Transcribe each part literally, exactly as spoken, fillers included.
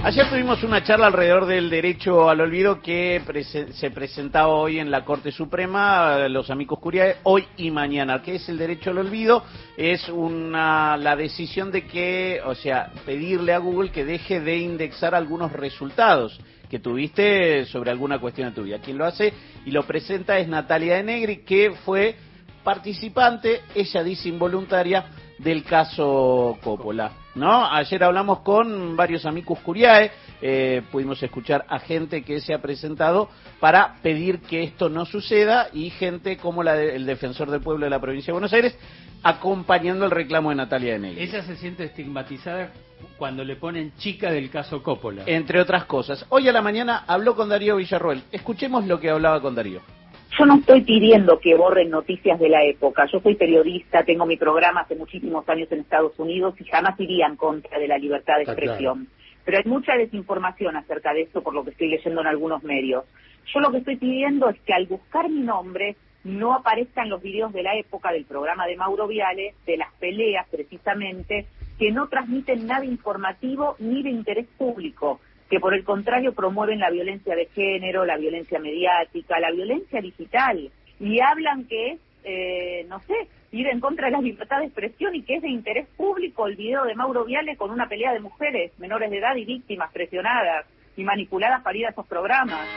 Ayer tuvimos una charla alrededor del derecho al olvido que prese se presentaba hoy en la Corte Suprema, los amicus curiae, hoy y mañana. ¿Qué es el derecho al olvido? Es una la decisión de que, o sea, pedirle a Google que deje de indexar algunos resultados que tuviste sobre alguna cuestión de tu vida. Quien lo hace y lo presenta es Natalia de Negri, que fue participante, ella dice involuntaria, del caso Coppola, ¿no? Ayer hablamos con varios amicus curiae, eh, pudimos escuchar a gente que se ha presentado para pedir que esto no suceda y gente como la de, el defensor del pueblo de la provincia de Buenos Aires acompañando el reclamo de Natalia de Negri. Ella se siente estigmatizada cuando le ponen chica del caso Coppola. Entre otras cosas. Hoy a la mañana habló con Darío Villarroel. Escuchemos lo que hablaba con Darío. Yo no estoy pidiendo que borren noticias de la época. Yo soy periodista, tengo mi programa hace muchísimos años en Estados Unidos y jamás iría en contra de la libertad de expresión. Claro. Pero hay mucha desinformación acerca de esto por lo que estoy leyendo en algunos medios. Yo lo que estoy pidiendo es que al buscar mi nombre no aparezcan los videos de la época del programa de Mauro Viale, de las peleas precisamente, que no transmiten nada informativo ni de interés público, que por el contrario promueven la violencia de género, la violencia mediática, la violencia digital, y hablan que es, eh, no sé, ir en contra de la libertad de expresión y que es de interés público el video de Mauro Viale con una pelea de mujeres menores de edad y víctimas presionadas y manipuladas para ir a esos programas.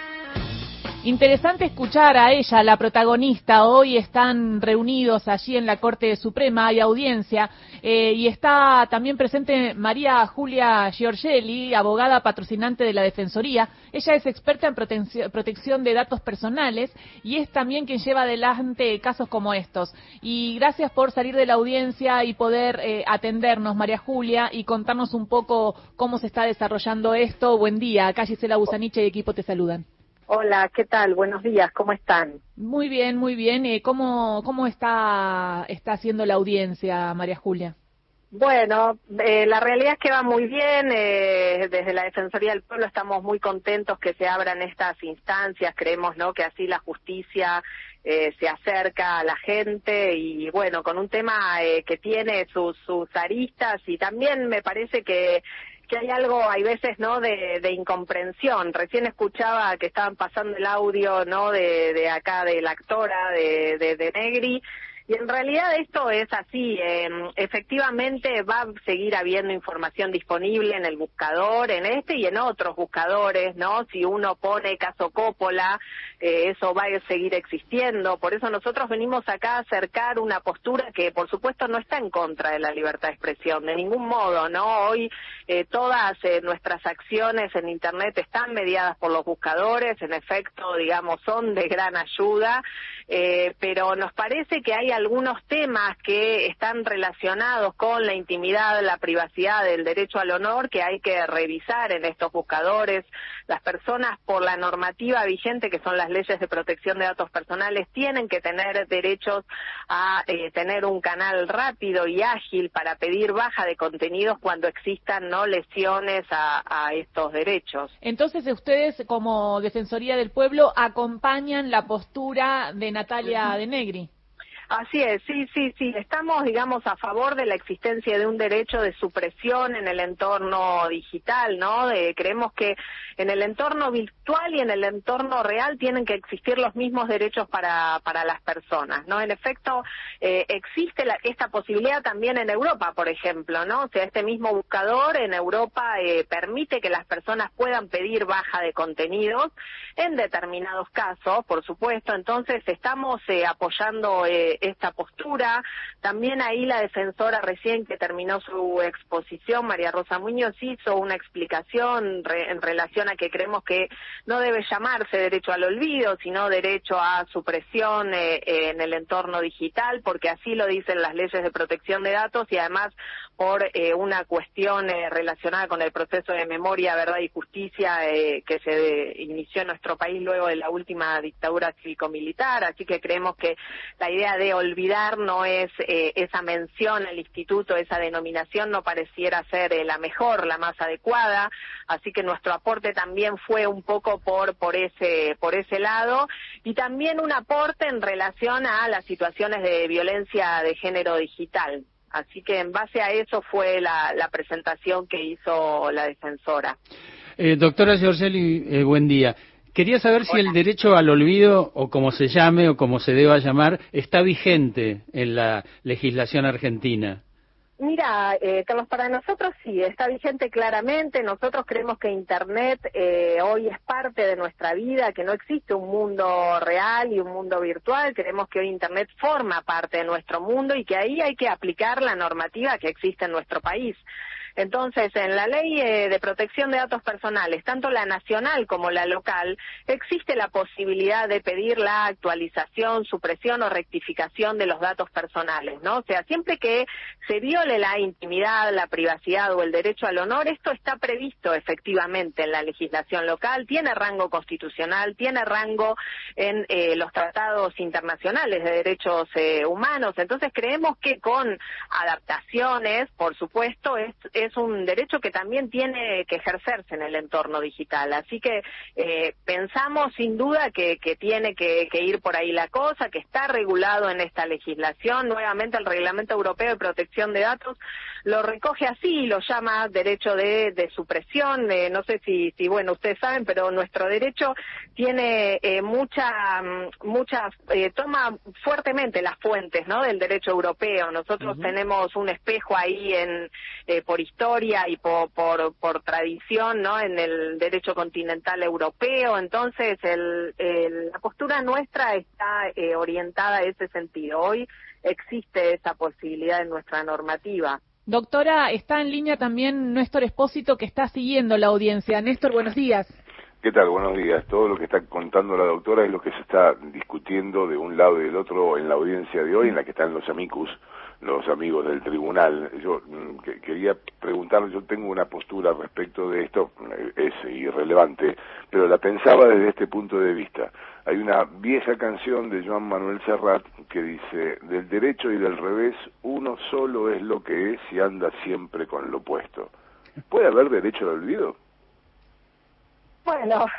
Interesante escuchar a ella, la protagonista. Hoy están reunidos allí en la Corte Suprema, hay audiencia, eh, y está también presente María Julia Giorgelli, abogada patrocinante de la Defensoría. Ella es experta en protección, protección de datos personales y es también quien lleva adelante casos como estos. Y gracias por salir de la audiencia y poder eh, atendernos, María Julia, y contarnos un poco cómo se está desarrollando esto. Buen día, acá Gisela Busaniche y equipo te saludan. Hola, ¿qué tal? Buenos días, ¿cómo están? Muy bien, muy bien. Eh, ¿Cómo, cómo está, está haciendo la audiencia, María Julia? Bueno, eh, la realidad es que va muy bien. Eh, desde la Defensoría del Pueblo estamos muy contentos que se abran estas instancias. Creemos, ¿no?, que así la justicia eh, se acerca a la gente y, bueno, con un tema eh, que tiene sus, sus aristas y también me parece que que hay algo, hay veces, ¿no?, de, de incomprensión. Recién escuchaba que estaban pasando el audio, ¿no?, de, de acá, de la actora, de, de, de Negri, y en realidad esto es así. Eh, efectivamente va a seguir habiendo información disponible en el buscador, en este y en otros buscadores, ¿no? Si uno pone caso Coppola, eh, eso va a seguir existiendo. Por eso nosotros venimos acá a acercar una postura que, por supuesto, no está en contra de la libertad de expresión, de ningún modo, ¿no? Hoy eh, todas eh, nuestras acciones en Internet están mediadas por los buscadores, en efecto, digamos, son de gran ayuda, eh, pero nos parece que hay algunos temas que están relacionados con la intimidad, la privacidad, el derecho al honor que hay que revisar en estos buscadores. Las personas, por la normativa vigente, que son las leyes de protección de datos personales, tienen que tener derechos a eh, tener un canal rápido y ágil para pedir baja de contenidos cuando existan no lesiones a, a estos derechos. Entonces, ustedes, como Defensoría del Pueblo, acompañan la postura de Natalia de Negri. Así es, sí, sí, sí. Estamos, digamos, a favor de la existencia de un derecho de supresión en el entorno digital, ¿no? De, creemos que en el entorno virtual y en el entorno real tienen que existir los mismos derechos para para las personas, ¿no? En efecto, eh, existe la, esta posibilidad también en Europa, por ejemplo, ¿no? O sea, este mismo buscador en Europa eh, permite que las personas puedan pedir baja de contenidos en determinados casos, por supuesto. Entonces, estamos eh, apoyando eh, esta postura. También ahí la defensora recién que terminó su exposición, María Rosa Muñoz, hizo una explicación re, en relación a que creemos que no debe llamarse derecho al olvido, sino derecho a supresión eh, eh, en el entorno digital, porque así lo dicen las leyes de protección de datos y además por eh, una cuestión eh, relacionada con el proceso de memoria, verdad y justicia eh, que se de, inició en nuestro país luego de la última dictadura cívico-militar. Así que creemos que la idea de olvidar no es eh, esa mención al instituto, esa denominación no pareciera ser eh, la mejor, la más adecuada, así que nuestro aporte también fue un poco por por ese por ese lado y también un aporte en relación a las situaciones de violencia de género digital. Así que en base a eso fue la, la presentación que hizo la defensora. Eh, doctora Giorgelli, eh, buen día. Quería saber si Hola. el derecho al olvido, o como se llame, o como se deba llamar, está vigente en la legislación argentina. Mira, eh, Carlos, para nosotros sí, está vigente claramente. Nosotros creemos que Internet eh, hoy es parte de nuestra vida, que no existe un mundo real y un mundo virtual. Creemos que hoy Internet forma parte de nuestro mundo y que ahí hay que aplicar la normativa que existe en nuestro país. Entonces, en la ley eh, de protección de datos personales, tanto la nacional como la local, existe la posibilidad de pedir la actualización, supresión o rectificación de los datos personales, ¿no? O sea, siempre que se viole la intimidad, la privacidad o el derecho al honor, esto está previsto efectivamente en la legislación local, tiene rango constitucional, tiene rango en eh, los tratados internacionales de derechos eh, humanos. Entonces, creemos que con adaptaciones, por supuesto, es es un derecho que también tiene que ejercerse en el entorno digital. Así que eh, pensamos sin duda que, que tiene que, que ir por ahí la cosa, que está regulado en esta legislación. Nuevamente el Reglamento Europeo de Protección de Datos lo recoge así, lo llama derecho de, de supresión. Eh, no sé si, si, bueno, ustedes saben, pero nuestro derecho tiene eh, mucha, mucha eh, toma fuertemente las fuentes, ¿no?, del derecho europeo. Nosotros uh-huh. tenemos un espejo ahí en eh, por historia y por, por, por tradición, ¿no?, en el derecho continental europeo. Entonces, el, el, la postura nuestra está eh, orientada a ese sentido. Hoy existe esa posibilidad en nuestra normativa. Doctora, está en línea también Néstor Espósito, que está siguiendo la audiencia. Néstor, buenos días. ¿Qué tal? Buenos días. Todo lo que está contando la doctora es lo que se está discutiendo de un lado y del otro en la audiencia de hoy, en la que están los amicus, los amigos del tribunal. Yo mm, que, quería preguntar, yo tengo una postura respecto de esto, es irrelevante, pero la pensaba desde este punto de vista. Hay una vieja canción de Joan Manuel Serrat que dice: del derecho y del revés, uno solo es lo que es y anda siempre con lo opuesto. ¿Puede haber derecho al olvido? Bueno,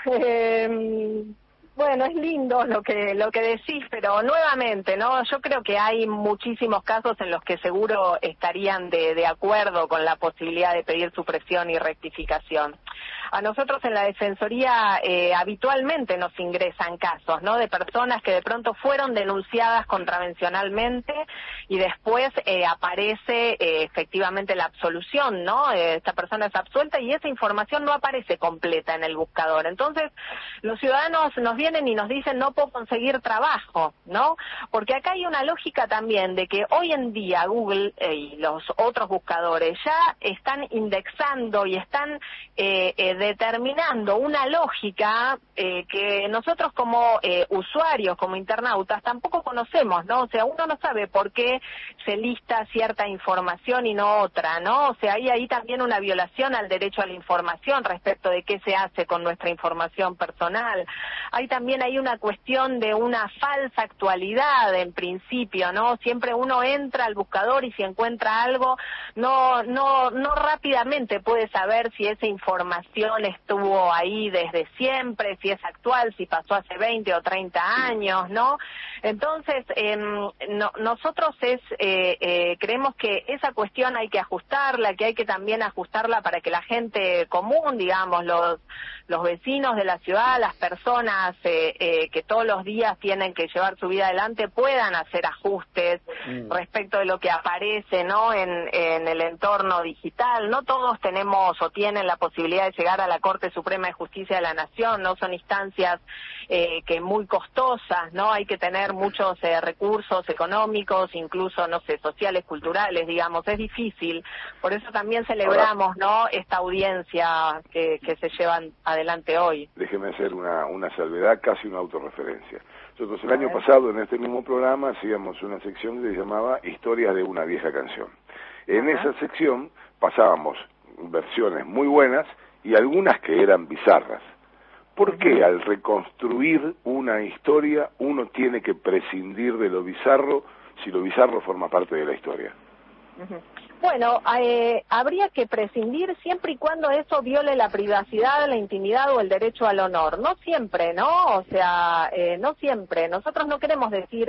eh, bueno, es lindo lo que lo que decís, pero nuevamente, ¿no? Yo creo que hay muchísimos casos en los que seguro estarían de, de acuerdo con la posibilidad de pedir supresión y rectificación. A nosotros en la Defensoría eh, habitualmente nos ingresan casos, ¿no?, de personas que de pronto fueron denunciadas contravencionalmente y después eh, aparece eh, efectivamente la absolución, ¿no? Eh, esta persona es absuelta y esa información no aparece completa en el buscador. Entonces, los ciudadanos nos vienen y nos dicen: no puedo conseguir trabajo, ¿no? Porque acá hay una lógica también de que hoy en día Google eh, y los otros buscadores ya están indexando y están eh, eh, determinando una lógica eh, que nosotros como eh, usuarios, como internautas, tampoco conocemos, ¿no? O sea, uno no sabe por qué se lista cierta información y no otra, ¿no? O sea, hay ahí también una violación al derecho a la información respecto de qué se hace con nuestra información personal. Hay también ahí una cuestión de una falsa actualidad en principio, ¿no? Siempre uno entra al buscador y si encuentra algo, no, no, no rápidamente puede saber si esa información estuvo ahí desde siempre, si es actual, si pasó hace veinte o treinta años, ¿no? Entonces, eh, no, nosotros es, eh, eh, creemos que esa cuestión hay que ajustarla, que hay que también ajustarla para que la gente común, digamos, los, los vecinos de la ciudad, las personas eh, eh, que todos los días tienen que llevar su vida adelante, puedan hacer ajustes mm. respecto de lo que aparece, ¿no?, en, en el entorno digital. No todos tenemos o tienen la posibilidad de llegar a la Corte Suprema de Justicia de la Nación, no son instancias eh, que muy costosas, ¿no? Hay que tener muchos eh, recursos económicos, incluso, no sé, sociales, culturales, digamos, es difícil. Por eso también celebramos, ¿no?, esta audiencia que, que se llevan adelante hoy. Déjeme hacer una, una salvedad, casi una autorreferencia. Nosotros el año pasado en este mismo programa hacíamos una sección que se llamaba Historias de una vieja canción. En Ajá. esa sección pasábamos versiones muy buenas y algunas que eran bizarras. ¿Por qué al reconstruir una historia uno tiene que prescindir de lo bizarro si lo bizarro forma parte de la historia? Uh-huh. Bueno, eh, habría que prescindir siempre y cuando eso viole la privacidad, la intimidad o el derecho al honor. No siempre, ¿no? O sea, eh, no siempre. Nosotros no queremos decir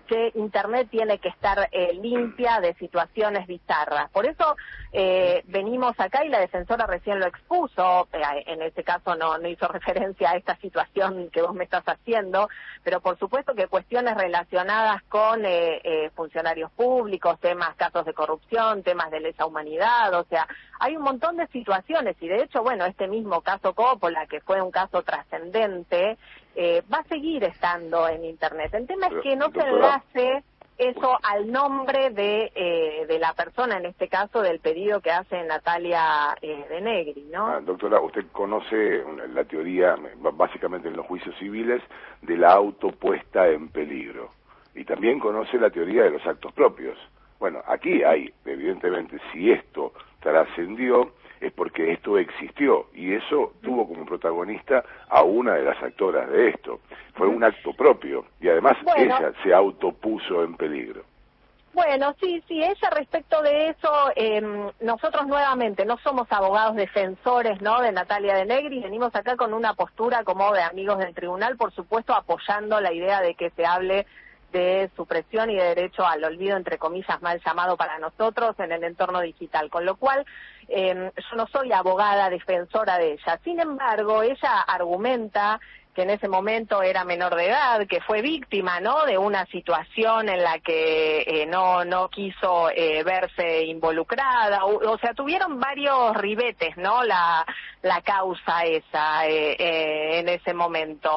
que Internet tiene que estar eh, limpia de situaciones bizarras. Por eso eh, venimos acá y la defensora recién lo expuso, eh, en este caso no, no hizo referencia a esta situación que vos me estás haciendo, pero por supuesto que cuestiones relacionadas con eh, eh, funcionarios públicos, temas, casos de corrupción, temas de lesa humanidad, o sea, hay un montón de situaciones y de hecho, bueno, este mismo caso Coppola, que fue un caso trascendente, eh, va a seguir estando en Internet. El tema es que no se enlace eso al nombre de eh, de la persona, en este caso del pedido que hace Natalia eh, De Negri, ¿no? Ah, doctora, usted conoce la teoría, básicamente en los juicios civiles, de la autopuesta en peligro. Y también conoce la teoría de los actos propios. Bueno, aquí hay, evidentemente, si esto trascendió, es porque esto existió, y eso tuvo como protagonista a una de las actoras de esto. Fue un acto propio, y además bueno, ella se autopuso en peligro. Bueno, sí, sí, ella respecto de eso, eh, nosotros nuevamente no somos abogados defensores, ¿no?, de Natalia De Negri, venimos acá con una postura como de amigos del tribunal, por supuesto apoyando la idea de que se hable de supresión y de derecho al olvido, entre comillas, mal llamado para nosotros, en el entorno digital, con lo cual eh, yo no soy abogada defensora de ella. Sin embargo, ella argumenta que en ese momento era menor de edad, que fue víctima, ¿no?, de una situación en la que eh, no no quiso eh, verse involucrada, o, o sea, tuvieron varios ribetes, ¿no?, la la causa esa eh, eh, en ese momento.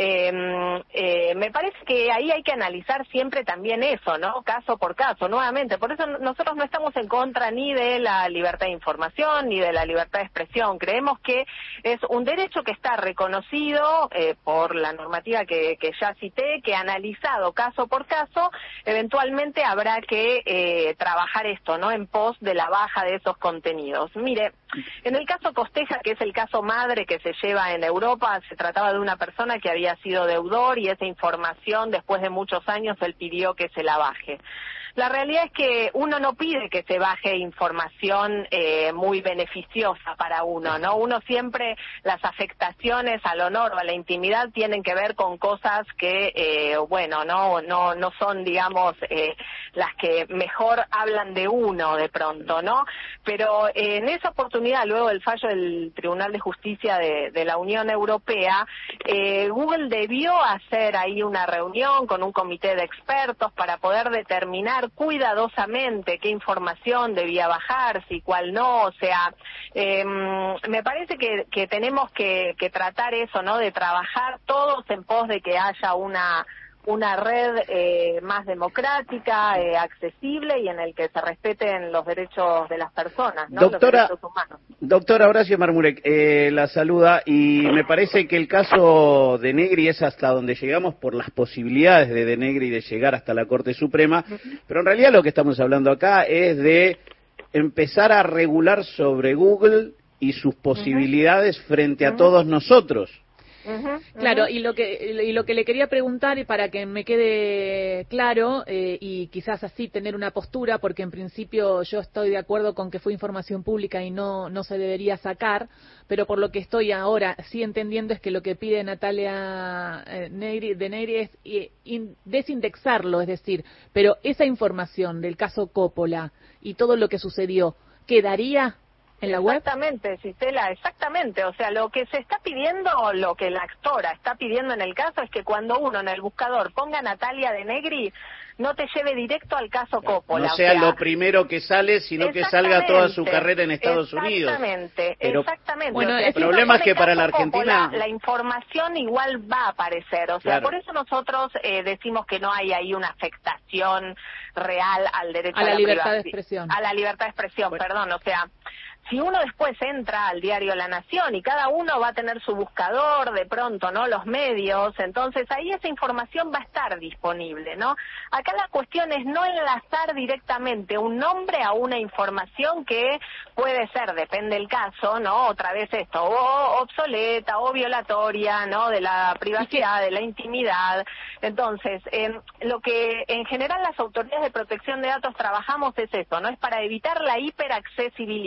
Eh, eh, me parece que ahí hay que analizar siempre también eso, ¿no?, caso por caso, nuevamente. Por eso nosotros no estamos en contra ni de la libertad de información ni de la libertad de expresión. Creemos que es un derecho que está reconocido Eh, por la normativa que, que ya cité, que analizado caso por caso, eventualmente habrá que eh, trabajar esto, ¿no?, en pos de la baja de esos contenidos. Mire, en el caso Costeja, que es el caso madre que se lleva en Europa, se trataba de una persona que había sido deudor y esa información, después de muchos años, él pidió que se la baje. La realidad es que uno no pide que se baje información eh, muy beneficiosa para uno, ¿no? Uno siempre, las afectaciones al honor o a la intimidad tienen que ver con cosas que, eh, bueno, no no no son, digamos, eh, las que mejor hablan de uno de pronto, ¿no? Pero eh, en esa oportunidad, luego del fallo del Tribunal de Justicia de, de la Unión Europea, eh, Google debió hacer ahí una reunión con un comité de expertos para poder determinar cuidadosamente qué información debía bajarse y cuál no, o sea, eh, me parece que, que tenemos que, que tratar eso, ¿no?, de trabajar todos en pos de que haya una una red eh, más democrática, eh, accesible y en el que se respeten los derechos de las personas, ¿no?, doctora, los derechos humanos. Doctora Horacio Marmurek, eh, la saluda, y me parece que el caso de Negri es hasta donde llegamos por las posibilidades de De Negri de llegar hasta la Corte Suprema, uh-huh. Pero en realidad lo que estamos hablando acá es de empezar a regular sobre Google y sus posibilidades uh-huh. frente a uh-huh. todos nosotros. Uh-huh, uh-huh. Claro, y lo que y lo que le quería preguntar, y para que me quede claro, eh, y quizás así tener una postura, porque en principio yo estoy de acuerdo con que fue información pública y no no se debería sacar, pero por lo que estoy ahora sí entendiendo es que lo que pide Natalia eh, Negri, de Negri es eh, in, desindexarlo, es decir, pero esa información del caso Coppola y todo lo que sucedió, ¿quedaría en la web? Exactamente, Cisela, exactamente. O sea, lo que se está pidiendo, lo que la actora está pidiendo en el caso es que cuando uno en el buscador ponga Natalia De Negri, no te lleve directo al caso Coppola. No sea, o sea lo primero que sale, sino que salga toda su carrera en Estados Unidos. Exactamente, Pero, exactamente. Bueno, o sea, el si problema es que para la Argentina Coppola, la información igual va a aparecer. O sea, claro. Por eso nosotros eh, decimos que no hay ahí una afectación real al derecho a, a la, la libertad de expresión. A la libertad de expresión, bueno. perdón. O sea, si uno después entra al diario La Nación y cada uno va a tener su buscador, de pronto, ¿no?, los medios, entonces ahí esa información va a estar disponible, ¿no? Acá la cuestión es no enlazar directamente un nombre a una información que puede ser, depende del caso, ¿no?, otra vez esto, o obsoleta, o violatoria, ¿no?, de la privacidad, de la intimidad. Entonces, eh, lo que en general las autoridades de protección de datos trabajamos es eso, ¿no?, es para evitar la hiperaccesibilidad.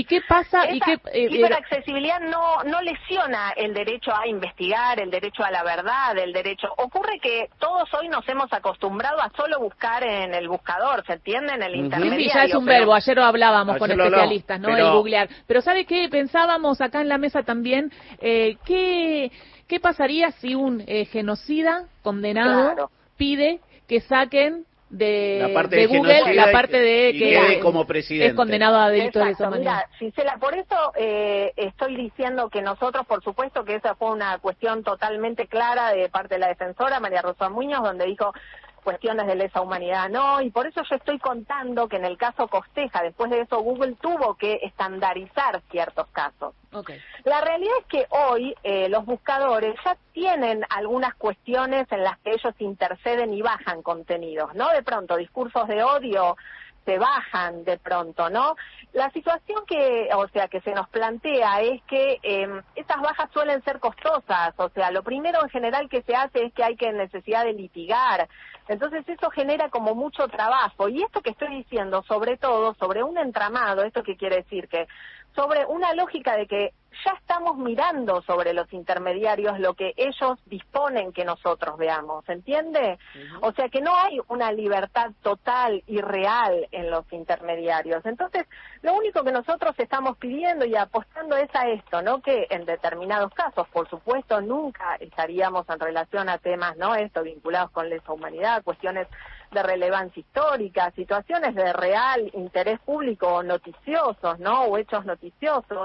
¿Y qué pasa? Esa ¿Y qué, eh, hiperaccesibilidad no, no lesiona el derecho a investigar, el derecho a la verdad, el derecho... Ocurre que todos hoy nos hemos acostumbrado a solo buscar en el buscador, ¿se entiende? En el uh-huh. intermediario. Sí, sí, ya es un pero... verbo, ayer lo hablábamos ayer con lo especialistas, hablamos, ¿no? pero... El googlear. Pero ¿sabe qué? Pensábamos acá en la mesa también, eh, ¿qué, ¿qué pasaría si un eh, genocida condenado Claro. pide que saquen de, la parte de de Google la parte de y que quede como presidente. es condenado a delitos de Exacto, esa manera? mira, Gisela, por eso eh, estoy diciendo que nosotros, por supuesto, que esa fue una cuestión totalmente clara de parte de la defensora, María Rosa Muñoz, donde dijo cuestiones de lesa humanidad no, y por eso yo estoy contando que en el caso Costeja, después de eso Google tuvo que estandarizar ciertos casos. Okay. La realidad es que hoy eh, los buscadores ya tienen algunas cuestiones en las que ellos interceden y bajan contenidos, ¿no? De pronto, discursos de odio se bajan de pronto, ¿no? La situación que, o sea, que se nos plantea es que eh, esas bajas suelen ser costosas, o sea, lo primero en general que se hace es que hay que necesidad de litigar, entonces eso genera como mucho trabajo, y esto que estoy diciendo, sobre todo, sobre un entramado, ¿esto qué quiere decir? Que sobre una lógica de que ya estamos mirando sobre los intermediarios lo que ellos disponen que nosotros veamos, ¿entiende? Uh-huh. O sea que no hay una libertad total y real en los intermediarios. Entonces, lo único que nosotros estamos pidiendo y apostando es a esto, ¿no? Que en determinados casos, por supuesto, nunca estaríamos en relación a temas, ¿no? Esto vinculados con lesa humanidad, cuestiones de relevancia histórica, situaciones de real interés público o noticiosos, ¿no? O hechos noticiosos.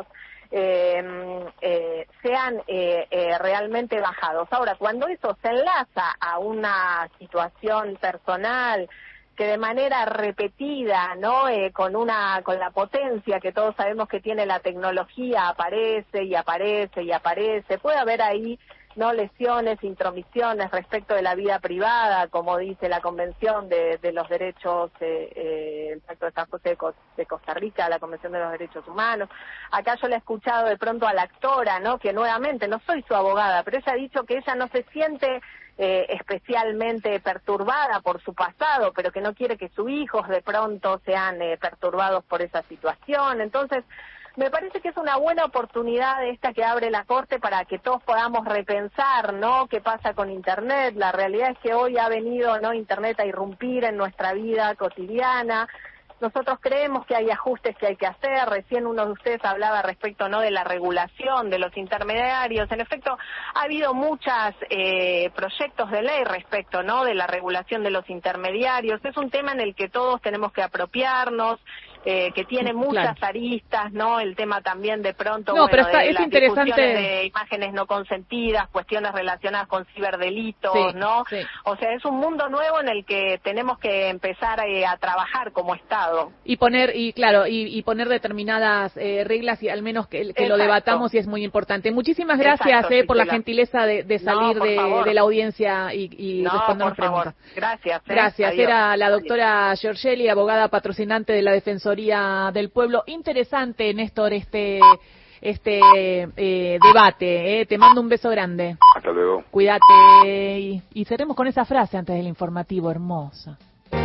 Eh, eh, sean eh, eh, realmente bajados. Ahora, cuando eso se enlaza a una situación personal que de manera repetida, ¿no? Eh, con una con la potencia que todos sabemos que tiene la tecnología, aparece y aparece y aparece, puede haber ahí no lesiones, intromisiones respecto de la vida privada, como dice la Convención de, de los Derechos, eh, eh, el Pacto de San José de, Co de Costa Rica, la Convención de los Derechos Humanos. Acá yo le he escuchado de pronto a la actora, ¿no? Que nuevamente, no soy su abogada, pero ella ha dicho que ella no se siente eh, especialmente perturbada por su pasado, pero que no quiere que sus hijos de pronto sean eh, perturbados por esa situación. Entonces, me parece que es una buena oportunidad esta que abre la Corte para que todos podamos repensar, ¿no? ¿Qué pasa con Internet? La realidad es que hoy ha venido, ¿no? Internet a irrumpir en nuestra vida cotidiana. Nosotros creemos que hay ajustes que hay que hacer. Recién uno de ustedes hablaba respecto, ¿no? De la regulación de los intermediarios. En efecto, ha habido muchos eh, proyectos de ley respecto, ¿no? De la regulación de los intermediarios. Es un tema en el que todos tenemos que apropiarnos. Eh, que tiene muchas claro. aristas, ¿no? El tema también de pronto, no, bueno, pero está, de es las interesante de imágenes no consentidas, cuestiones relacionadas con ciberdelitos, sí, ¿no? Sí. O sea, es un mundo nuevo en el que tenemos que empezar eh, a trabajar como Estado. Y poner, y claro, y, y poner determinadas eh, reglas y al menos que, que lo debatamos y es muy importante. Muchísimas gracias Exacto, eh, por la gentileza de, de salir no, de, de la audiencia y, y no, respondernos por favor. preguntas. Gracias. Eh. Gracias. Adiós. Era la doctora Giorgelli, abogada patrocinante de la Defensoría del Pueblo. Interesante, Néstor, este este eh, debate. Eh. Te mando un beso grande. Hasta luego. Cuídate. Y, y cerremos con esa frase antes del informativo, hermosa.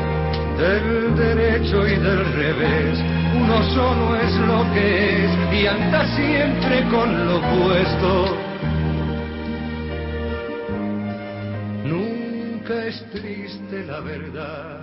Del derecho y del revés, uno solo es lo que es y anda siempre con lo opuesto. Nunca es triste la verdad.